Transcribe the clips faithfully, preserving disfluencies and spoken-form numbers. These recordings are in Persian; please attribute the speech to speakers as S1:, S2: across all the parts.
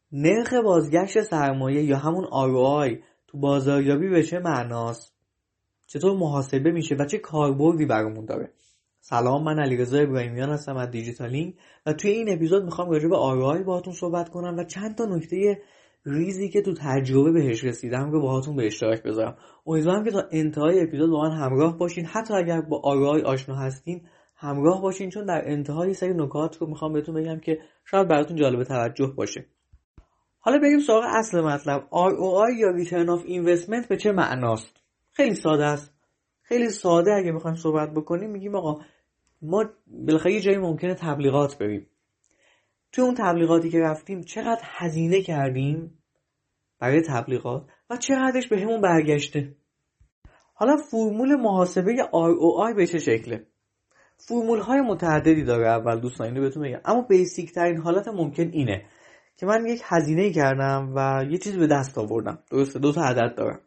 S1: نرخ بازگشت سرمایه یا همون آر او آی تو بازاریابی به چه معناست؟ چطور محاسبه میشه و چه کاربردی برامون داره؟ سلام، من علیرضا ابراهیمیان هستم از دیجیتالینگ و توی این اپیزود میخوام راجع به آر او آی باهاتون صحبت کنم و چند تا نکته ریزی که تو تجربه بهش رسیدم رو باهاتون به اشتراک بذارم. امیدوارم که تا انتهای اپیزود با من همراه باشین. حتی اگر با آر او آی آشنا هستین همراه باشین، چون در انتهای سری نکات رو میخوام بهتون بگم که شاید براتون جالب توجه باشه. حالا بریم سراغ اصل مطلب. آر او آی یا ریترن آف اینوستمنت به چه معناست؟ خیلی ساده است. خیلی ساده اگه بخوایم صحبت بکنیم میگیم آقا ما بالاخره یه جایی ممکنه تبلیغات بریم. توی اون تبلیغاتی که رفتیم چقدر هزینه کردیم برای تبلیغات و چقدرش به همون برگشته. حالا فرمول محاسبه آر او آی به چه شکله؟ فرمول های متعددی داره. اول دوستان اینو بهتون بگم، اما بیسیک ترین حالت ممکن اینه که من یک هزینه کردم و یه چیزی به دست آوردم. درسته، دو تا عدد دارم.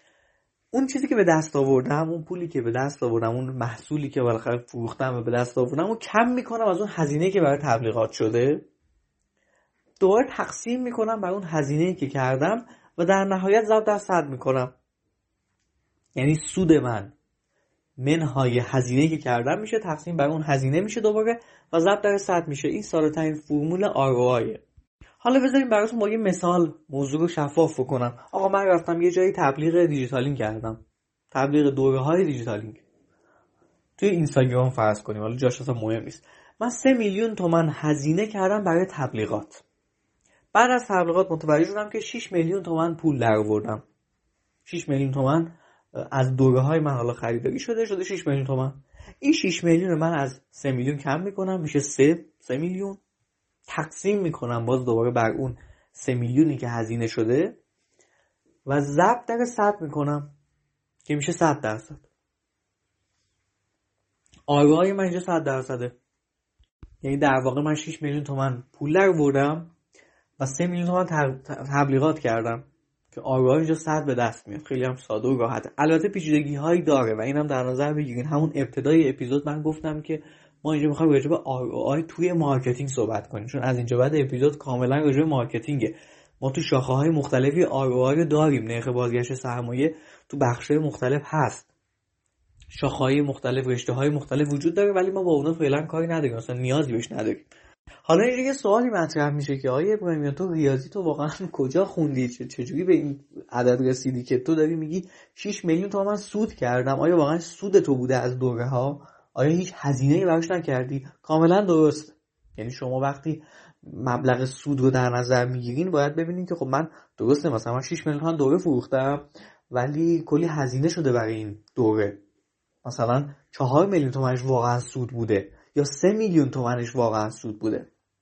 S1: اون چیزی که به دست آوردم، اون پولی که به دست آوردم، اون محصولی که بالاخره فروختم و به دست آوردم، اون کم میکنم از اون هزینه که برای تبلیغات شده، دوباره تقسیم میکنم بر اون هزینه‌ای که کردم و در نهایت ضرب در صد میکنم. یعنی سود من منهای هزینه‌ای که کردم میشه تقسیم بر اون هزینه میشه دوباره و ضرب در صد میشه. این ساده ترین فرمول آر او آی. حالا بذاریم براتون با یه مثال موضوع رو شفاف بکنم. آقا من رفتم یه جایی تبلیغ دیجیتالینگ کردم، تبلیغ دوره‌های دیجیتالینگ توی اینستاگرام فرض کنیم، حالا جاش اصلا مهم نیست. من سه میلیون تومان هزینه کردم برای تبلیغات. بعد از تبلیغات متوجه شدم که شش میلیون تومان پول درآوردم. شش میلیون تومان از دوره‌های من حالا خریداری شده شده شش میلیون تومان. این شش میلیون من از سه میلیون کم میکنم، میشه سه سه میلیون. تقسیم میکنم باز دوباره بر اون سه میلیونی که هزینه شده و ضرب در صد میکنم که میشه صد درصد. آر او آی من اینجا صد درصده. یعنی در واقع من شش میلیون تومان پول درآوردم و سه میلیون تومان تبلیغات کردم که آر او آی اینجا صد به دست میاد. خیلی هم ساده و راحته. البته پیچیدگی هایی داره و اینم در نظر بگیرین. همون ابتدای اپیزود من گفتم که ما اینجا میخوایم راجع به آر او آی توی مارکتینگ صحبت کنیم، چون از اینجا بعد اپیزود کاملا راجع به مارکتینگه. ما تو شاخه‌های مختلفی آر او آی رو داریم. نرخ بازگشت سرمایه تو بخش‌های مختلف هست. شاخه‌های مختلف، رشته‌های مختلف وجود داره، ولی ما با اونها فعلا کاری نداریم، اصلا نیازی بهش نداریم. حالا اینجا یه سوالی مطرح میشه که آیه ابراهیمیان تو ریاضی تو واقعا کجا خوندی؟ چجوری به این عدد رسیدی که تو داری میگی شش میلیون تومان سود کردم؟ آیا واقعا سود تو بوده از دوره‌ها؟ آیا هیچ هزینه‌ای براش نکردی؟ کاملا درست. یعنی شما وقتی مبلغ سود رو در نظر میگیرین باید ببینین که خب من درسته مثلا من شش میلیون تومان دوره فروختم ولی کلی هزینه شده برای این دوره. مثلا چهار میلیون تومانش واقعا سود بوده یا سه میلیون تومانش واقعا سود بوده.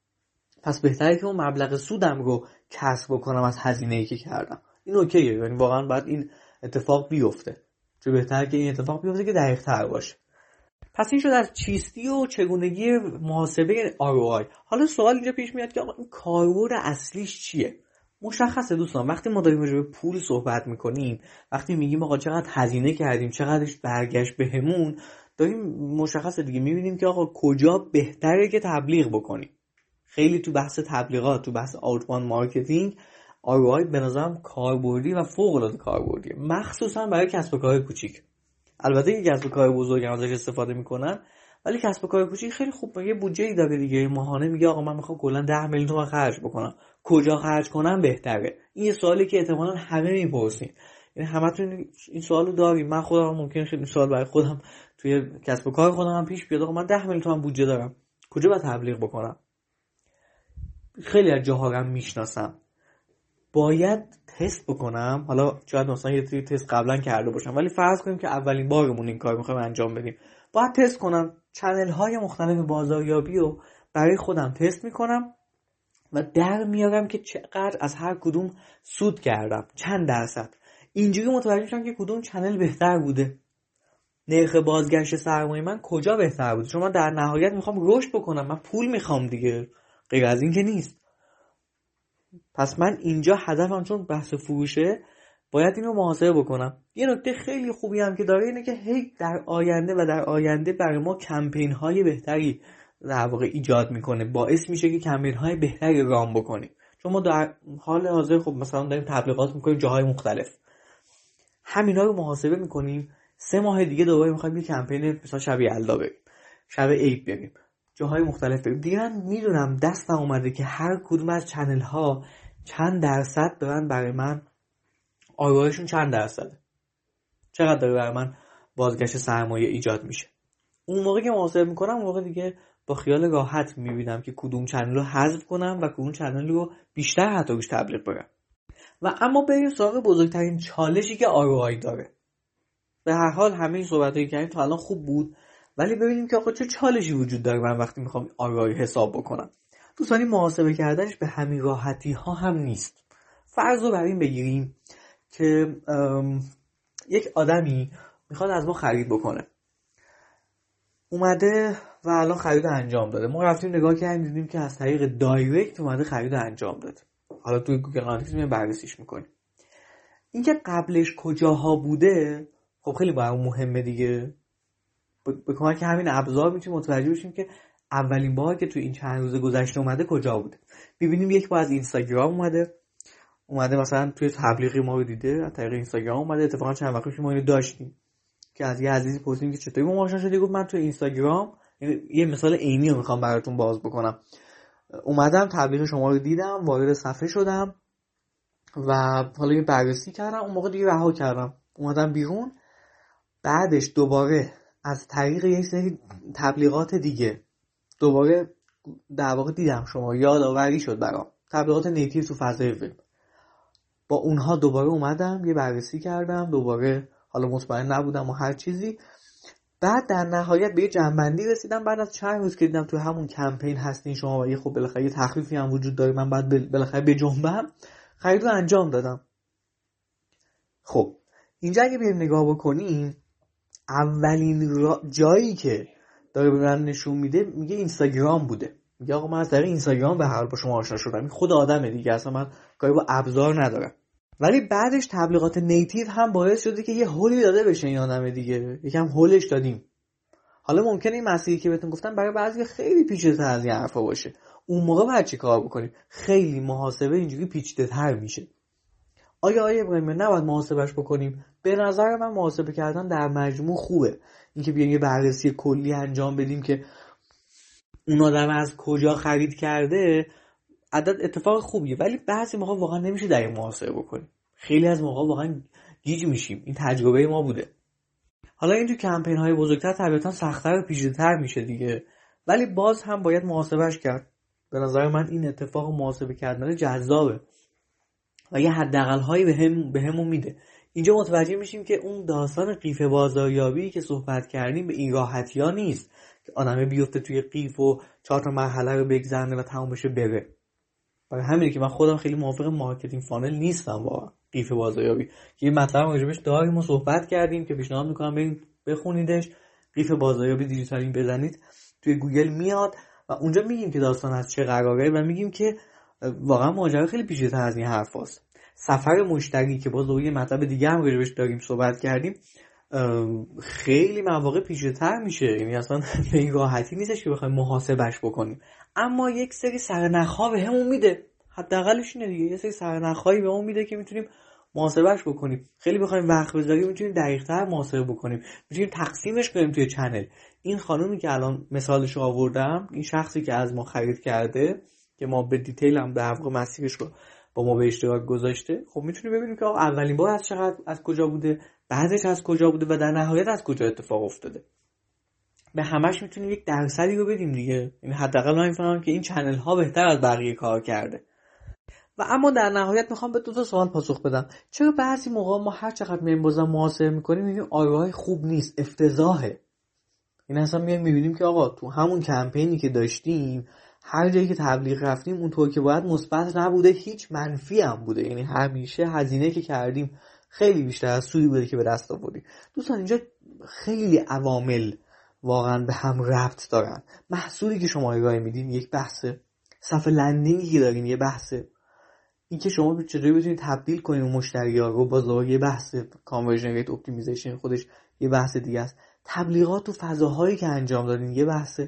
S1: پس بهتره که اون مبلغ سودم رو کسب بکنم از هزینه‌ای که کردم. این اوکیه، یعنی واقعا باید این اتفاق بیفته. چون بهتره که این اتفاق بیفته که دقیق‌تر باشه. پس این شد از چیستی و چگونگی محاسبه آر او آی. حالا سوال اینجا پیش میاد که آقا این کاربرد اصلیش چیه؟ مشخصه دوستان، وقتی ما داریم راجع به پول صحبت میکنیم، وقتی میگیم آقا چقدر هزینه کردیم چقدرش برگشت بهمون، داریم مشخصه دیگه میبینیم که آقا کجا بهتره که تبلیغ بکنیم. خیلی تو بحث تبلیغات، تو بحث آوتباند مارکتینگ آر او آی به نظرم کاربردی و فوق العاده کاربردیه، مخصوصا برای کسب و کارهای کوچیک. البته که کسب و کار بزرگ هم ازش استفاده میکنن، ولی کسب و کار کوچیک خیلی خوب یه بودجه‌ای داره دیگه. ماهانه میگه آقا من میخوام کلا ده میلیون تومان خرج بکنم، کجا خرج کنم بهتره؟ این یه سوالی که احتمالاً همه میپرسین. یعنی همتون این سوالو دارین. من خودم ممکنه خیلی سوال برای خودم توی کسب و کار خودم هم پیش بیاد، آقا من ده میلیون تومان بودجه دارم، کجا باید تبلیغ بکنم؟ خیلی از جاها رو میشناسم. باید تست بکنم. حالا شاید مثلا یه سری تست قبلا کرده باشم، ولی فرض کنیم که اولین بارمون این کار میخوایم انجام بدیم. باید تست کنم. چنل های مختلف بازاریابی رو برای خودم تست میکنم و در میارم که چقدر از هر کدوم سود کردم، چند درصد. اینجوری متوجه میشم که کدوم چنل بهتر بوده، نرخ بازگشت سرمایه من کجا بهتر بوده. چون من در نهایت میخوام رشد بکنم، من پول میخوام دیگه، غیر از این که نیست. پس من اینجا هدفم چون بحث فروشه باید اینو محاسبه بکنم. یه نکته خیلی خوبی هم که داره اینه که هی در آینده و در آینده برای ما کمپین های بهتری در واقع ایجاد میکنه، باعث میشه که کمپین های بهتری رام بکنیم. چون ما در حال حاضر خب مثلا داریم تبلیغات میکنیم جاهای مختلف، همینا رو محاسبه میکنیم، سه ماه دیگه دوباره میخوایم یه کمپین مثلا شب یلدا بریم، شب عید بریم، جاهای مختلف بریم. دیگه من میدونم دستم اومده که هر کدوم از چنل ها چند درصد دارن برای من، آرایشون چند درصده، چقدر داره برای من بازگشت سرمایه ایجاد میشه. اون موقع که محاسبه میکنم، اون موقع دیگه با خیال راحت میبینم که کدوم چنل رو حذف کنم و کدوم چنل رو بیشتر حتی روش تبلیغ برم. و اما بریم سراغ بزرگترین چالشی که آر او آی داره. به هر حال همه این صحبتایی که کردیم تا الان خوب بود، ولی ببینیم که آقا چه چالشی وجود داره من وقتی میخوام آر او آی حساب بکنم. دوستانی محاسبه کردنش به همین راحتی ها هم نیست. فرض رو بر این بگیریم که یک آدمی میخواد از ما خرید بکنه، اومده و الان خرید انجام داده. ما رفتیم نگاه کردیم دیدیم که از طریق دایرکت اومده خرید انجام داده. حالا توی گوگل آنالیتیکس میایم بررسیش میکنیم. اینکه قبلش کجاها بوده خب خیلی برام مهمه دیگه. به کمک همین ابزار میتونیم متوجه بشیم که اولین بار که توی این چند روز گذشته اومده کجا بوده. میبینیم یک بار از اینستاگرام اومده اومده مثلا توی تبلیغی ما رو دیده، از طریق اینستاگرام اومده. اتفاقا چند وقت پیش ما اینو داشتیم که از یه عزیزی پرسیدیم که چطوری ما آشنا شدی، گفت من توی اینستاگرام، یه مثال عینی رو میخوام براتون باز بکنم، اومدم تبلیغ شما رو دیدم، وارد صفحه شدم و حالا یه بررسی کردم، اون موقع دیگه رها کردم، اومدم بیرون. بعدش دوباره از طریق یه سری تبلیغات دیگه دوباره در واقع دیدم شما، یادآوری شد برام، تبلیغات نیتیو تو فضای وب، با اونها دوباره اومدم یه بررسی کردم، دوباره حالا مطمئن نبودم و هر چیزی. بعد در نهایت به یه جنبندی رسیدم بعد از چند روز که دیدم تو همون کمپین هستین شما و یه خب بالاخره یه تخفیفی هم وجود داره، من بعد بالاخره بجنبم، خرید رو انجام دادم. خب اینجا اگه بریم نگاه بکنیم، اولین را... جایی که داره به من نشون میده میگه اینستاگرام بوده. میگه آقا من از طریق اینستاگرام به هر حال با شما آشنا شدم. این خود آدمه دیگه، اصلا من کاری با ابزار ندارم. ولی بعدش تبلیغات نیتیو هم باعث شده که یه هولی داده بشه این آدمه دیگه، یکم هولش دادیم. حالا ممکنه این مسیری که بهتون گفتم برای بعضی خیلی پیچیده‌تر از این حرفا باشه. اون موقع باید چی کار بکنیم؟ خیلی محاسبه اینجوری پیچیده‌تر میشه. آیا آیا ابراهیم نباید محاسبهش بکنیم؟ به نظر من محاسبه کردن در مجموع خوبه. اینکه بیایم یه بررسی کلی انجام بدیم که اون آدم از کجا خرید کرده، عدد اتفاق خوبیه، ولی بعضی موقع واقعا نمیشه در این محاسبه بکنیم. خیلی از موقع واقعا گیج میشیم. این تجربه ما بوده. حالا این تو کمپین های بزرگتر طبیعتا سخت‌تر و پیچیده‌تر میشه دیگه، ولی باز هم باید محاسبهش کرد. به نظر من این اتفاق محاسبه کردن جذابه و یه حداقل هایی به هم بهمون میده. اینجا متوجه میشیم که اون داستان قیف بازاریابی که صحبت کردیم به این راحتی ها نیست که آدمه بیفته توی قیف و چهار تا مرحله رو بگذرونه و تموم بشه بره. برای همینه که من خودم خیلی موافق مارکتینگ فانل نیستم با قیف بازاریابی، که یه مطلب راجبش داریم ما صحبت کردیم که پیشنهاد میکنم برید بخونیدش. قیف بازاریابی دیجیتالی بزنید توی گوگل میاد و اونجا میگیم که داستان از چه قراره و میگیم که واقعا ماجرا خیلی پیچیده‌تر از این حرفاست. سفر مشتری که باز یه مطلب دیگه هم راجبش داریم صحبت کردیم، خیلی مواقع پیچیده‌تر میشه. یعنی اصلا به این راحتی نیستش که بخوایم محاسبهش بکنیم، اما یک سری سرنخ‌ها بهمون میده. حداقلش اینه دیگه، یه سری سرنخ‌هایی بهمون میده که میتونیم محاسبهش بکنیم. خیلی بخوایم وقت بذاریم میتونیم دقیق‌تر محاسبه بکنیم، میتونیم تقسیمش کنیم توی چنل. این خانومی که الان مثالش رو آوردم، این شخصی که از ما خرید کرده که ما به دیتیل هم در واقع مسیرش رو با ما به اشتراک گذاشته، خب میتونیم ببینیم که اولین بار از چقدر از کجا بوده، بعدش از کجا بوده و در نهایت از کجا اتفاق افتاده. به همش میتونیم یک درصدی رو بدیم دیگه. این حداقل من میفهمم که این چنل ها بهتر از بقیه کار کرده. و اما در نهایت میخوام به دو تا سوال پاسخ بدم. چرا بعضی موقع ما هر چقدر میایم بازم محاسبه میکنیم میبینیم آرای خوب نیست، افتضاحه. این اصلا میایم میبینیم که آقا تو همون کمپینی که داشتیم، هر جایی که تبلیغ رفتیم اونطور که باید مثبت نبوده، هیچ منفی هم بوده. یعنی همیشه هزینه که کردیم خیلی بیشتر از سودی بوده که به دست آوردیم. دوستان اینجا خیلی عوامل واقعا به هم ربط دارن. محصولی که شما ارائه میدین یک بحثه، صفحه لندینگی که دارین یه بحثه، این که شما چطوری بتونید تبدیل کنید اون مشتری‌ها رو بازار یه بحثه، کانورژن ریت اپتیمیزیشن خودش یه بحث دیگه است، تبلیغات و فضاهایی که انجام دادین یه بحثه،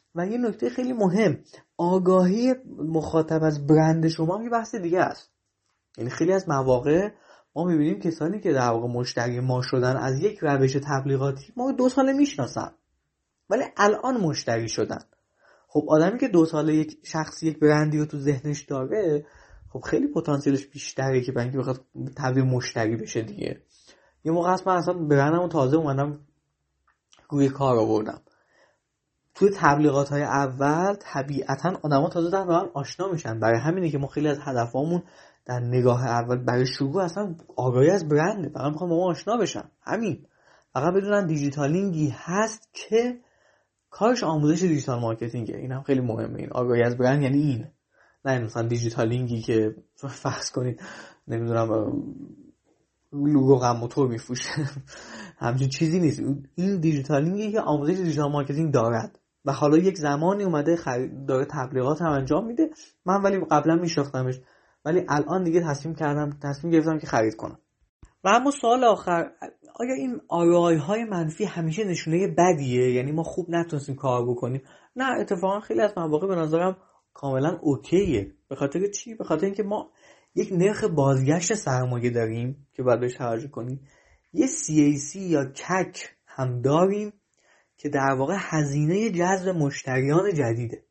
S1: و یه نکته خیلی مهم، آگاهی مخاطب از برند شما هم یه بحث دیگه است. یعنی خیلی از مواقع ما میبینیم کسانی که در واقع مشتری ما شدن از یک روش تبلیغاتی ما دو ساله میشناسن ولی الان مشتری شدن. خب آدمی که دو ساله یک شخصی یک برندی رو تو ذهنش داره، خب خیلی پتانسیلش بیشتره که برای اینکه بخواد تبدیل مشتری بشه دیگه. یه موقع اصلا اصلا برندمو تازه اومدم روی کار آوردم، توی تبلیغات های اول طبیعتا آدما تازه دارن با هم آشنا میشن. برای همینه که ما خیلی از هدفامون در نگاه اول برای شروع اصلا آگاهی از برنده، فقط میخوام با ما آشنا بشن، همین، فقط بدونن دیجیتالینگی هست که کارش آموزش دیجیتال مارکتینگه. این هم خیلی مهمه، این آگاهی از برند یعنی این، نه مثلا دیجیتالینگی که فرض کنید نمیدونم لوگو غم موتور میفروشه همچین چیزی نیست. این دیجیتالینگی که آموزش دیجیتال مارکتینگ دارد و حالا یک زمانی اومده خرید داره تبلیغات هم انجام میده. من ولی قبلا میشناختمش ولی الان دیگه تصمیم کردم تصمیم گرفتم که خرید کنم. و اما سوال آخر، آیا این آرای های منفی همیشه نشونه بدیه؟ یعنی ما خوب نتونستیم کار بکنیم؟ نه، اتفاقا خیلی از مواقع به نظرم کاملا اوکیه. به خاطر چی؟ به خاطر اینکه ما یک نرخ بازگشت سرمایه داریم که باید بهش توجه کنیم، یه سی ای سی یا کک هم داریم که در واقع هزینه جذب مشتریان جدیده.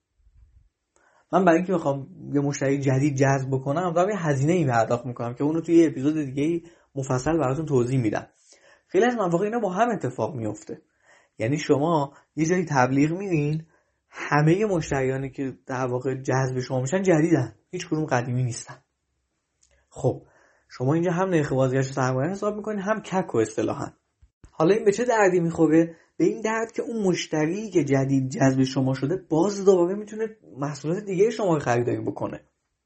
S1: من برای اینکه بخوام یه مشتری جدید جذب بکنم واقعا یه هزینه ای پرداخت میکنم که اونو توی یه اپیزود دیگه مفصل براتون توضیح میدم. خیلی از مواقع اینا با هم اتفاق میفته. یعنی شما یه جایی تبلیغ میرین، همه مشتریانی که در واقع جذب شما میشن جدیدن، هیچ کدوم قدیمی نیستن. خب شما اینجا هم نرخ بازگشت سرمایه حساب میکنین هم کک و اصطلاحاً. حالا این به چه دردی میخوره؟ به این درد که اون مشتری که جدید جذب شما شده باز دوباره میتونه محصولات دیگه شما رو خریداری بکنه.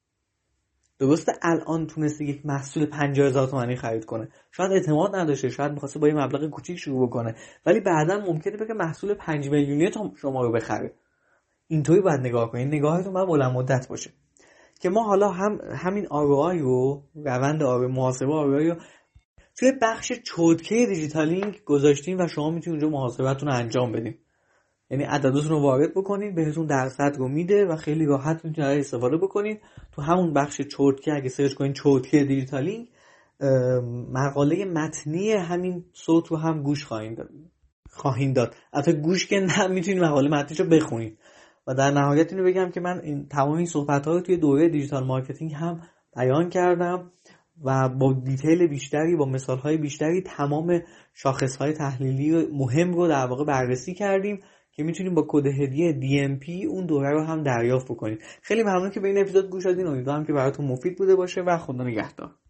S1: درسته الان تونسته یک محصول پنجاه هزار تومانی خرید کنه، شاید اعتماد نداشته، شاید می‌خواسته با یه مبلغ کوچیک شروع بکنه، ولی بعداً ممکنه بگه محصول پنج میلیونی شما رو بخره. اینطوری باید نگاه کنید، نگاهتون باید بلند مدت باشه. که ما حالا هم همین آر او آی رو، روند آر محاسبه آر او آی رو توی بخش چوتکه دیجیتالینگ گذاشتیم و شما میتونید اونجا محاسبهتون رو انجام بدین. یعنی عدداتون رو وارد بکنید، بهتون درصد رو میده و خیلی راحت میتونید ازش استفاده بکنید. تو همون بخش چوتکه اگه سرچ کنید چوتکه دیجیتالینگ، مقاله متنی همین صوت رو هم گوش خواهید داد. خواهید داد. البته گوش که نه، میتونید مقاله متنیش رو بخونید. و در نهایت اینو بگم که من این تمام این صحبت‌ها رو توی دوره دیجیتال مارکتینگ هم بیان کردم و با دیتیل بیشتری، با مثال‌های بیشتری تمام شاخص‌های تحلیلی مهم رو در واقع بررسی کردیم که میتونیم با کد هدیه دی ام پی اون دوره رو هم دریافت بکنید. خیلی ممنون که به این اپیزود گوش دادین. امیدوارم که براتون مفید بوده باشه و خدا نگهدار.